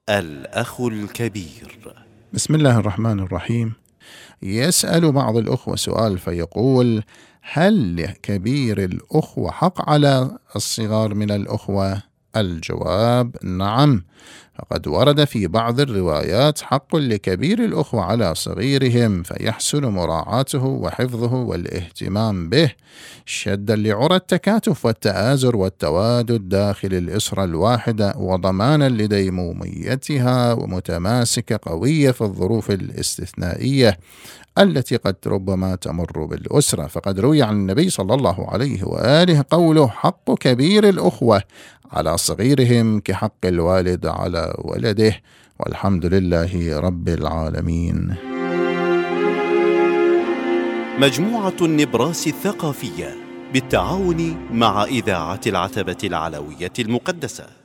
الأخ الكبير. بسم الله الرحمن الرحيم. يسأل بعض الأخوة سؤال فيقول: هل لكبير الأخوة حق على الصغار من الأخوة؟ الجواب: نعم، فقد ورد في بعض الروايات حق لكبير الأخوة على صغيرهم، فيحسن مراعاته وحفظه والاهتمام به شدا لعرى التكاتف والتآزر والتوادد داخل الأسرة الواحدة، وضمانا لديموميتها ومتماسكة قوية في الظروف الاستثنائية التي قد ربما تمر بالأسرة. فقد روي عن النبي صلى الله عليه وآله قوله: حق كبير الأخوة على صغيرهم كحق الوالد على ولده، والحمد لله رب العالمين. مجموعة النبراس الثقافية بالتعاون مع إذاعة العتبة العلوية المقدسة.